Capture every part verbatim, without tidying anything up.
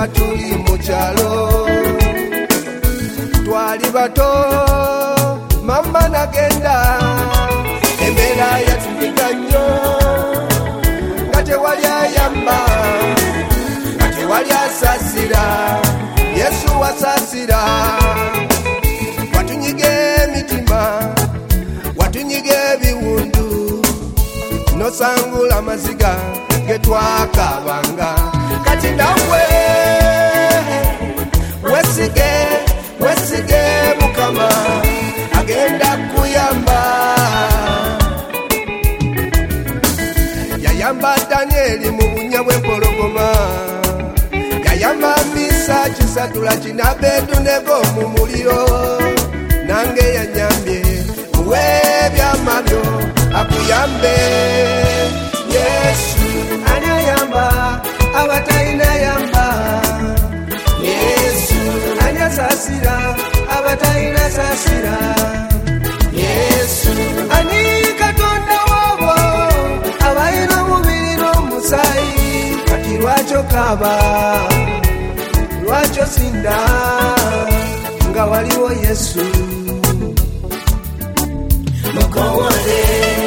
nga tuli mu kyalo. Twali bato mama nagenda, embeera yatupiga nnyo, nga tewali ayamba, nga tewali asaasira. Yesu wasaasira, watunyiga emitima, watunyiga ebiwundu, nosangula amaziga ge twakabanga. Kati nawe wesige, wesige Mukama agenda kuyamba. Yayamba Danieli mu bunnya bw'empologoma, yayamba Misa kisatula kina Abedunego mu muliro. Nange yanyambye muwe ebyama byo akuyambe. Yesu ani ayamba abatalina yamba, Yesu ani asaasira abatalina saasira, Yesu ani Katonda wabo abalina omubiri n'omusaayi. Kati lwakyo kaaba, lwakyo sinda, nga waliwo Yesu mukowole.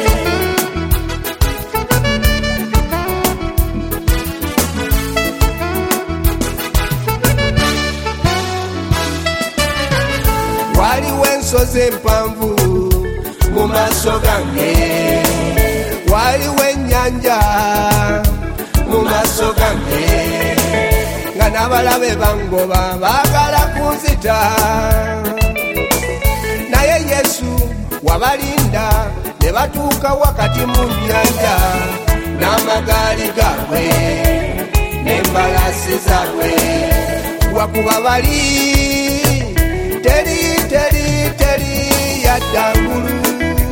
Waliwo ensozi empanvu mu maaso gange, waliwo ennyanja mu maaso gange, nga n'abalabe bangoba baagala kunzita. Naye Yesu wabalinda ne batuuka wakati mu nnyanja, n'amagaali gaabwe n'embalaasi zaabwe. Wakuba bali teri teri teri yadda ngulu.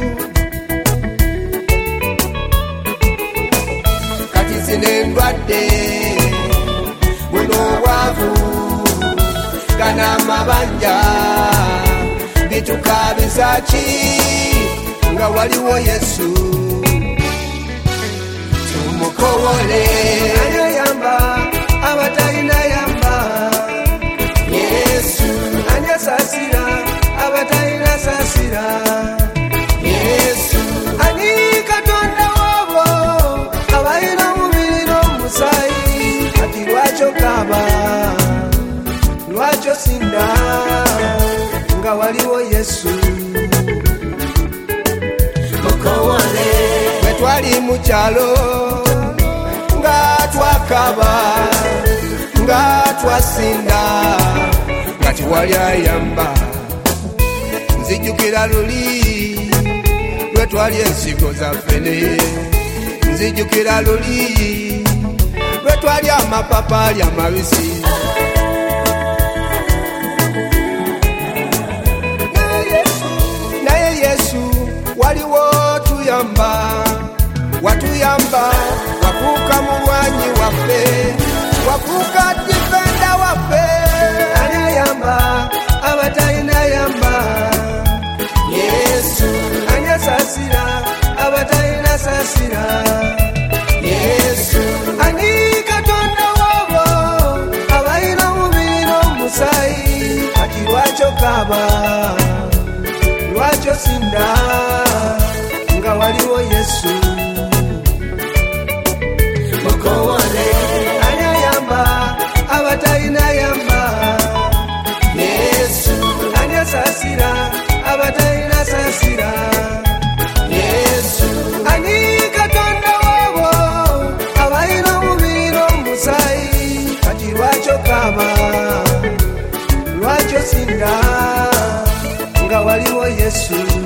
Kati zino endwadde, buno obwavu, gano amabanja, bitukaabiza ki nga waliwo Yesu tumukowole. Ani ayamba abatalina yamba, Yesu ani asaasira abatalina saasira, Yesu ani Katonda wabo abalina omubiri n'omusaayi. Kati lwakyo kaaba, lwakyo sinda, nga waliwo Yesu mukowole. Bwe twali mu kyalo nga twakaba, nga twasinda, nga tewali ayamba. Nzijukira luli lwe twali ensigo za ffene, nzijukira luli lwe twali amapapaali amabisi. Naye Yesu waliwo tuyamba, watuyamba, wafuuka mulwanyi waffe, wafuuka difenda waffe. Ani ayamba abatalina yamba, Yesu ani asaasira abatalina saasira, Yesu ani Katonda wabo abalina omubiri n'omusaayi. Kati lwakyo kaaba, lwakyo sinda, nga waliwo Yesu mukowole. Ani ayamba abatalina yamba, Yesu ani asaasira abatalina saasira, Yesu ani Katonda wabo abalina omubiri n'omusaayi. Kati lwakyo kaaba, lwakyo sinda, nga waliwo Yesu